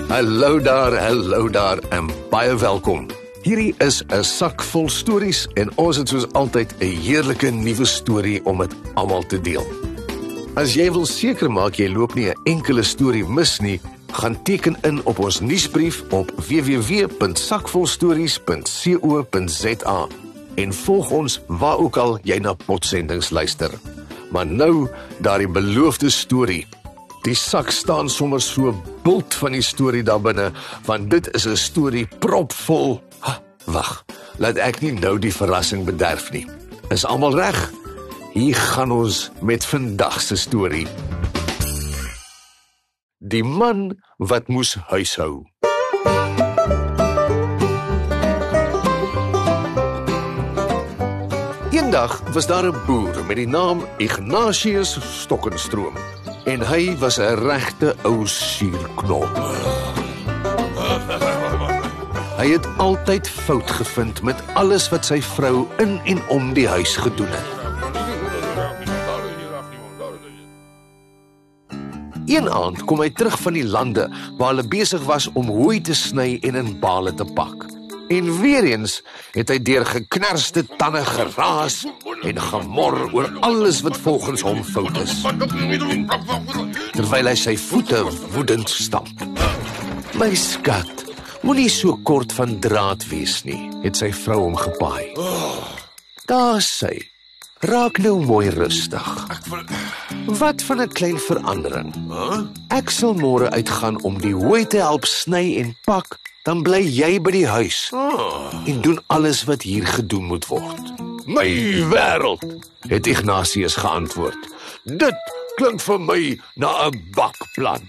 Hallo daar en baie welkom. Hierdie is 'n sak vol stories en ons het soos altyd 'n heerlike nuwe storie om met almal te deel. As jy wil seker maak jy loop nie 'n enkele storie mis nie, gaan teken in op ons nuusbrief op www.sakvolstories.co.za en volg ons waar ook al jy na potsendings luister. Maar nou daardie beloofde storie. Die sak staan sommer so bult van die storie daar binne, want dit is 'n storie propvol. Wag, laat ek nie nou die verrassing bederf nie. Is almal reg? Hier gaan ons met vandag se storie. Die man wat moes huishou. Eendag was daar 'n boer met die naam Ignatius Stokkenstroom. En hy was 'n regte ou suurknop. Hy het altyd fout gevind met alles wat sy vrou in en om die huis gedoen het. Een aand kom hy terug van die lande waar hulle besig was om hooi te sny en in bale te pak. En weer eens het hy deur geknerste tande geraas en gemor oor alles wat volgens hom fout is, terwyl hy sy voete woedend stamp. My skat, moenie so kort van draad wees nie, het sy vrou hom gepaai. Daar sy, raak nou mooi rustig. Wat van 'n klein verandering? Ek sal môre uitgaan om die hooi te help sny en pak, dan bly jy by die huis en doen alles wat hier gedoen moet word. My wêreld, het Ignatius geantwoord. Dit klink vir my na 'n bakplan.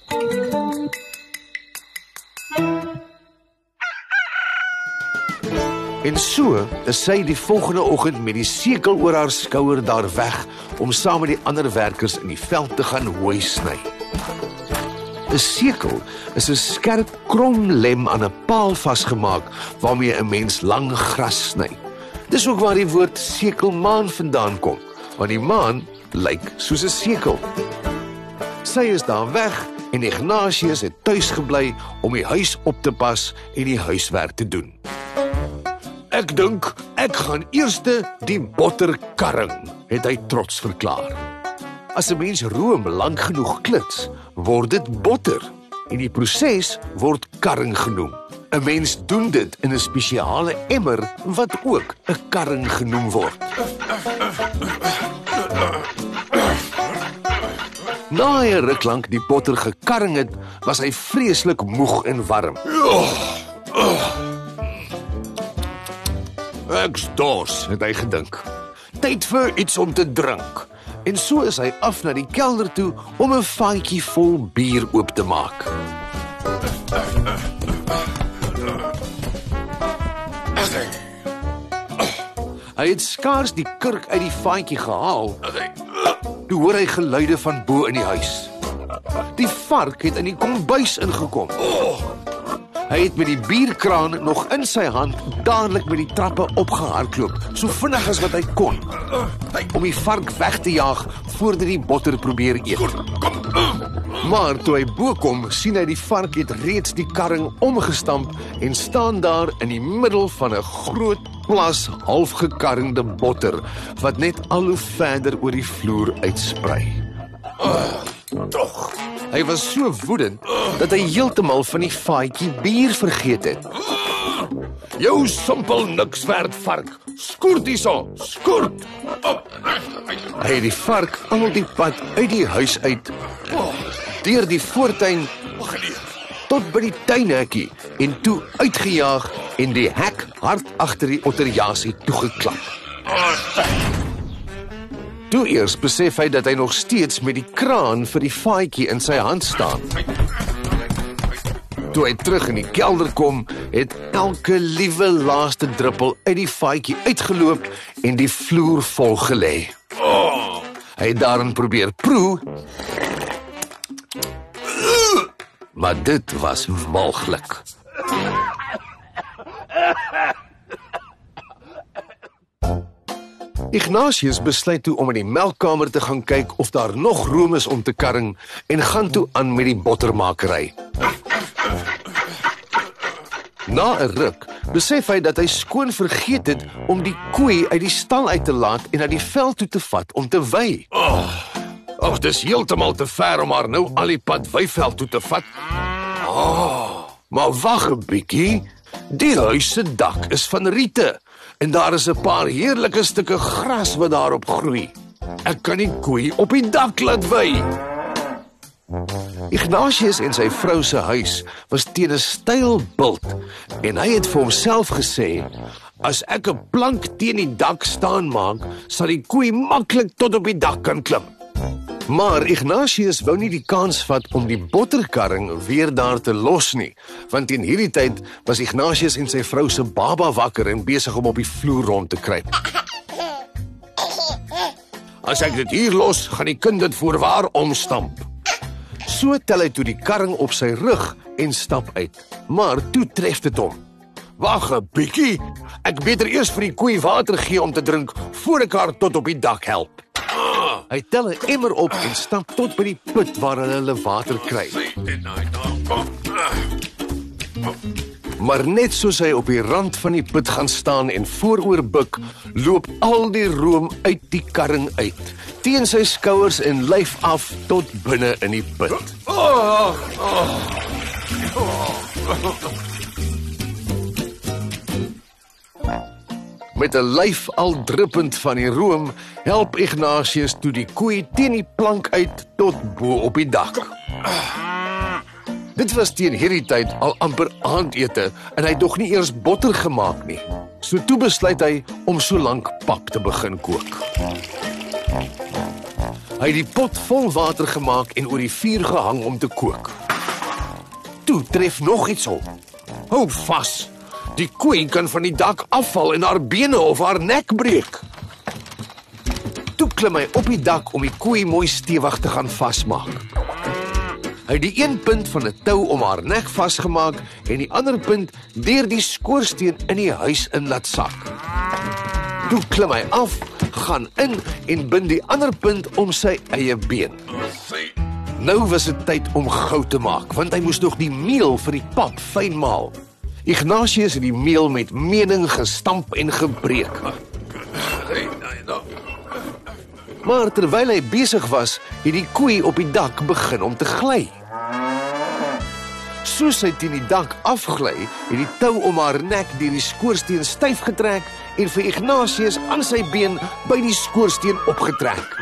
En so is sy die volgende oggend met die sekel oor haar skouer daar weg om saam met die ander werkers in die veld te gaan hooi sny. 'n Sekel is 'n skerp kromlem aan 'n paal vasgemaak waarmee 'n mens lang gras sny. Dis ook waar die woord sekelmaan vandaan kom, want die maan lyk soos 'n sekel. Sy is daar weg en Ignatius het tuis gebly om die huis op te pas en die huiswerk te doen. Ek dink ek gaan eerste die botter karring, het hy trots verklaar. As 'n mens room lank genoeg klits, word dit botter en die proses word karring genoem. 'n Mens doen dit in 'n spesiale emmer wat ook 'n karring genoem word. Na hy ruk lank die botter gekarring het, was hy vreeslik moeg en warm. Ek's dors, het hy gedink. Tyd vir iets om te drink. En so is hy af na die kelder toe om 'n vaatjie vol bier oop te maak. Hy het skaars die kurk uit die vaatjie gehaal, toe hoor hy geluide van bo in die huis. Die vark het in die kombuis ingekom. Hy het met die bierkraan nog in sy hand dadelik met die trappe opgehardloop, so vinnig as wat hy kon, om die vark weg te jaag voordat die botter probeer eet. Maar toe hy bo kom, sien hy die vark het reeds die karring omgestamp en staan daar in die middel van 'n groot plas halfgekarringde botter wat net al hoe verder oor die vloer uitsprei. Hy was so woedend dat hy heeltemal van die vaatjie bier vergeet het. Jou simpel niks werd vark, skoort hierso, skoort! Hy het die vark al die pad uit die huis uit, deur die voortuin, tot by die tuinhekkie en toe uitgejaag en die hek hard agter die otterjasie toegeklap. Toe eers besef hy dat hy nog steeds met die kraan vir die vaatjie in sy hand staan. Toe hy terug in die kelder kom, het elke liewe laaste druppel uit die vaatjie uitgeloop en die vloer vol gelê. Hy het daarin probeer proe, maar dit was walglik. Ignatius besluit toe om in die melkkamer te gaan kyk of daar nog room is om te karring en gaan toe aan met die bottermakery. Na 'n ruk besef hy dat hy skoon vergeet het om die koei uit die stal uit te laat en na die veld toe te vat om te wei. Ag, dis heeltemal te ver om haar nou al die pad weiveld toe te vat. Maar wag 'n bietjie. Die huis se dak is van riete en daar is 'n paar heerlike stukke gras wat daarop groei. Ek kan die koei op die dak laat wei. Ignatius en sy vrou se huis was teen 'n steil bult en hy het vir homself gesê: "As ek 'n plank teen die dak staan maak, sal die koei maklik tot op die dak kan klim." Maar Ignatius wou nie die kans vat om die botterkarring weer daar te los nie, want teen hierdie tyd was Ignatius en sy vrou se baba wakker en besig om op die vloer rond te kruip. "As ek dit hier los, gaan die kind dit voorwaar omstamp." So tel hy toe die karring op sy rug en stap uit. Maar toe tref dit hom. "Wag 'n bietjie, ek beter eers vir die koei water gee om te drink voor ek haar tot op die dak help." Hy tel 'n emmer op en stap tot by die put waar hulle water kry. Maar net soos hy op die rand van die put gaan staan en vooroor buk, loop al die room uit die karring uit, teen sy skouers en lyf af tot binne in die put. Met 'n lyf al druppend van die room, help Ignatius toe die koei teen die plank uit tot bo op die dak. Dit was teen hierdie tyd al amper aandete en hy het nog nie eers botter gemaak nie. So toe besluit hy om so lank pap te begin kook. Hy het die pot vol water gemaak en oor die vuur gehang om te kook. Toe tref nog iets op. Hou vas! Die koei kan van die dak afval en haar bene of haar nek breek. Toe klim hy op die dak om die koei mooi stewig te gaan vasmaak. Hy het die een punt van 'n tou om haar nek vasgemaak en die ander punt deur die skoorsteen in die huis in laat sak. Toe klim hy af, gaan in en bind die ander punt om sy eie been. Nou was dit tyd om goud te maak, want hy moes nog die meel vir die pap fyn maal. Ignatius het die meel met mening gestamp en gebreek. Maar terwyl hy besig was, het die koei op die dak begin om te gly. Soos hy teen die dak afgly, het die tou om haar nek deur die skoorsteen styf getrek en vir Ignatius aan sy been by die skoorsteen opgetrek.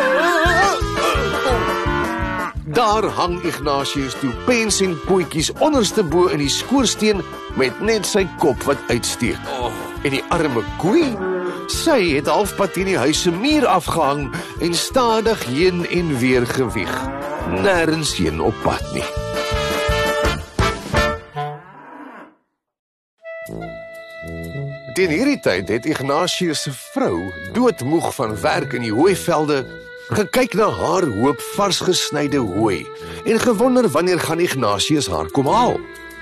Daar hang Ignatius toe pens en pootjies onderste bo in die skoorsteen met net sy kop wat uitsteek. En die arme koei, sy het halfpad teen die huis se muur afgehang en stadig heen en weer gewieg. Nêrens heen op pad nie. Teen hierdie tyd het Ignatius se vrou, doodmoeg van werk in die hooivelde, gekyk na haar hoop vars gesnyde hooi en gewonder wanneer gaan Ignatius haar kom haal.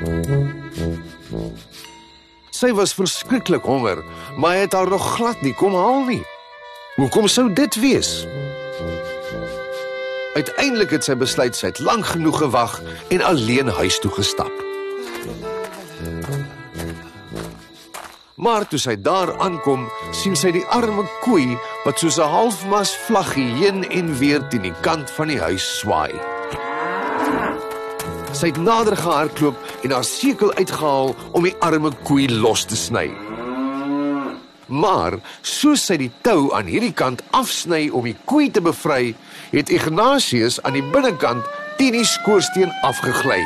Sy was verskriklik honger, maar hy het haar nog glad nie kom haal nie. Hoekom sou dit wees? Uiteindelik het sy besluit sy het lank genoeg gewag en alleen huis toe gestap. Maar toe sy daar aankom, sien sy die arme koei wat soos 'n halfmas vlaggie heen en weer teen die kant van die huis swaai. Sy het nader gehardloop en haar sekel uitgehaal om die arme koei los te sny. Maar soos sy die tou aan hierdie kant afsny om die koei te bevry, het Ignatius aan die binnekant teen die skoorsteen afgegly.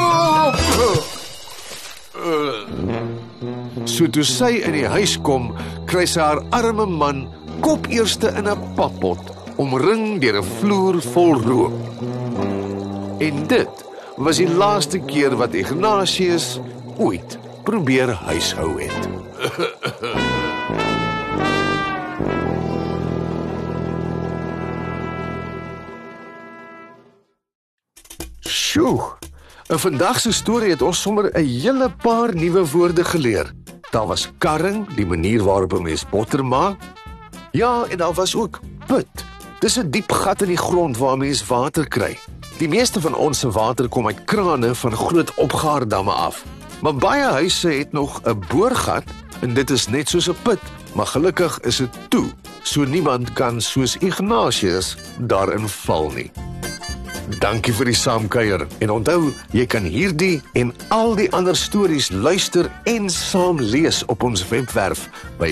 So toe sy in die huis kom, kry sy haar arme man kop eerste in 'n pappot, omring deur 'n vloer vol rook. En dit was die laaste keer wat Ignatius ooit probeer huishou het. Sjoe, in vandag se storie het ons sommer 'n hele paar nuwe woorde geleer. Daar was karring, die manier waarop 'n mens botter maak. Ja, en daar was ook put. Dis 'n diep gat in die grond waar mens water kry. Die meeste van ons se water kom uit krane van groot opgaardamme af. Maar baie huise het nog 'n boorgat en dit is net soos 'n put, maar gelukkig is dit toe, so niemand kan soos Ignatius daarin val nie. Dankie vir die saamkuier en onthou, jy kan hierdie en al die ander stories luister en saam lees op ons webwerf by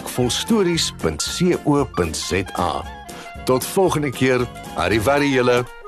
www.sakvolstories.co.za. Tot volgende keer, arrivederci julle.